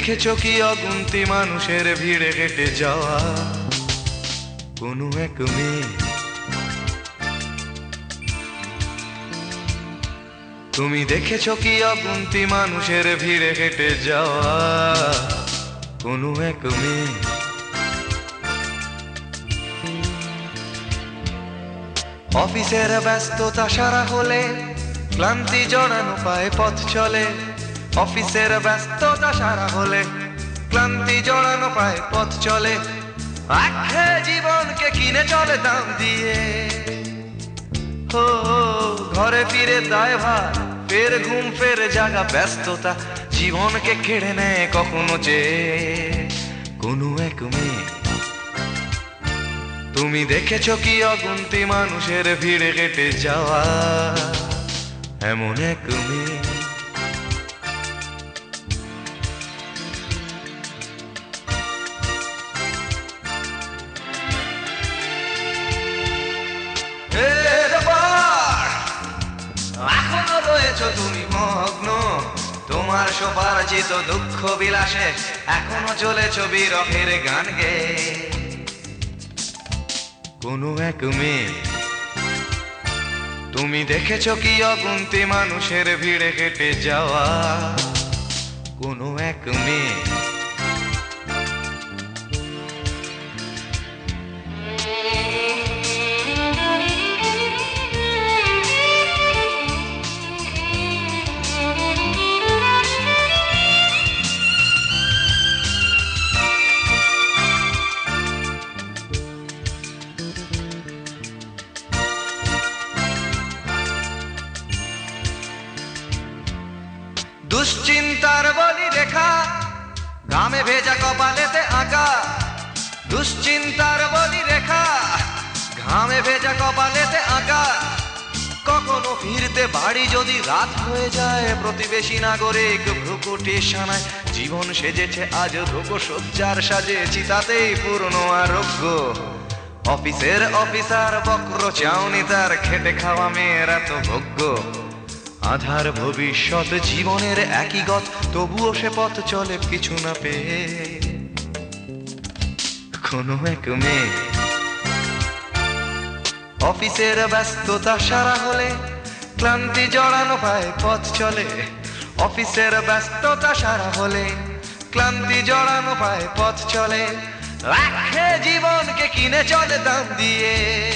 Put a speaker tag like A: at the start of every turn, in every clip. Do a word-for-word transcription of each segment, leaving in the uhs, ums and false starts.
A: দেখেছো কি অগুন্তি মানুষের ভিড়ে কেটে যাওয়া কোনো এক মেয়ে? তুমি দেখেছো কি অগুন্তি মানুষের ভিড়ে কেটে যাওয়া কোনো এক মেয়ে? অফিসের ব্যস্ততা সারা হলে ক্লান্তি জড়ানো পায়ে পথ চলে। অফিসের ব্যস্ততা সারা হলে ক্লান্তি জড়ানো পায়ে পথ চলে। আখে জীবনকে কিনে চলে দাম দিয়ে। ও ঘরে ফিরে দায়ভার, ফের ঘুম ফের জাগা ব্যস্ততা জীবনকে কেড়ে নেয় কখনো চেয়ে কোনো এক মেয়ে। তুমি দেখেছো কি অগুন্তি মানুষের ভিড়ে কেটে যাওয়া এমন এক মেয়ে? এখনো রয়েছো তুমি মগ্ন তোমার সোপার্জিত দুঃখ বিলাসে, এখনো চলেছো বিরহের গান গেয়ে কোনো এক মেয়ে। তুমি দেখেছো কি অগুন্তি মানুষের ভিড়ে কেটে যাওয়া কোনো এক মেয়ে? দুশ্চিন্তার বলি রেখা ঘামে ভেজা কপালেতে আঁকা। দুশ্চিন্তার বলি রেখা ঘামে ভেজা কপালেতে আঁকা। কখনো ফিরতে বাড়ি যদি রাত হয়ে যায়, প্রতিবেশী নাগরিক ভ্রুকুটি সানায় জীবন সেজেছে আজ রোগশয্যার সাজে, চিতাতেই পূর্ণ আরোগ্য। অফিসের অফিসার বক্র চাউনি তার খেটে খাওয়া মেয়েরা তো ভোগ্য। আধার ভবিষ্যৎ জীবনের একই গত, তবুও সে পথ চলে কিছু না পেয়ে কোনো এক মেয়ে। অফিসের ব্যস্ততা সারা হলে ক্লান্তি জড়ানো পায়ে পথ চলে। অফিসের ব্যস্ততা সারা হলে ক্লান্তি জড়ানো পায়ে পথ চলে। রাখে জীবনকে কিনে চলে দাম দিয়ে।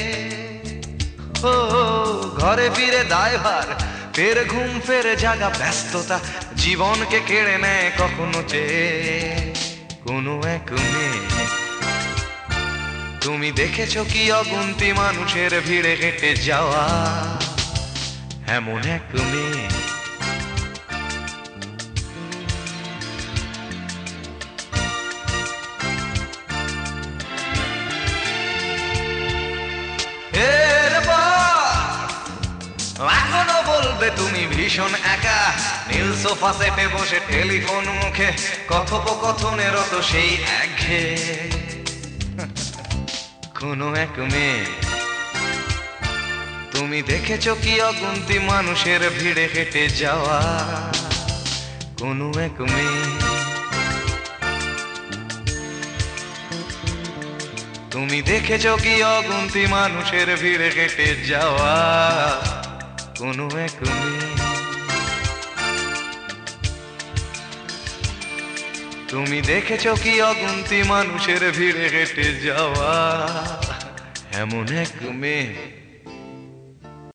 A: ও ঘরে ফিরে দায়ভার, ফের ঘুম ফের জাগা ব্যস্ততা জীবনকে কেড়ে নেয় কখনো চেয়ে কোনো এক মেয়ে। তুমি দেখেছো কি অগুন্তি মানুষের ভিড়ে কেটে যাওয়া এমন এক মেয়ে? এখনো বলবে তুমি ভীষণ একা, নীল সোফা সেটে বসে টেলিফোন মুখে কথোপকথনের তো সেই একঘেয়ে কোনো এক মেয়ে। তুমি দেখেছো কি অগুন্তি মানুষের ভিড়ে হেঁটে যাওয়া কোনো এক মেয়ে? তুমি দেখেছো কি অগুন্তি মানুষের ভিড়ে হেঁটে যাওয়া কোনো এক মেয়ে? তুমি দেখেছো কি অগুন্তি মানুষের ভিড়ে হেঁটে যাওয়া এমন এক মেয়ে?